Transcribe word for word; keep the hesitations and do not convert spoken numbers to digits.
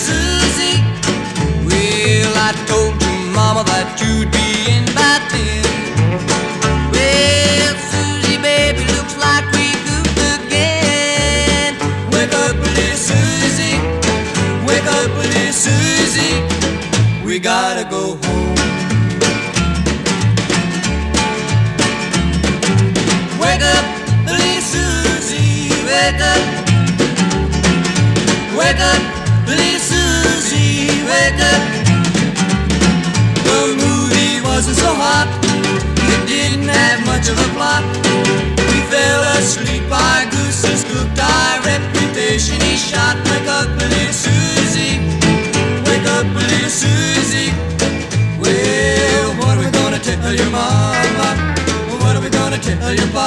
Susie. Well, I told your mama that you'd be in by ten. Well, Susie, baby, looks like we goofed again. Wake up, little Susie. Wake up, little Susie. We gotta go home. Wake up, little Susie. Wake up. Wake up, little Susie. Wake up. The movie wasn't so hot. It didn't have much of a plot. We fell asleep, our gooses cooked, our reputation he shot. Wake up, little Susie. Wake up, little Susie. Well, what are we gonna tell your mama? What are we gonna tell your papa?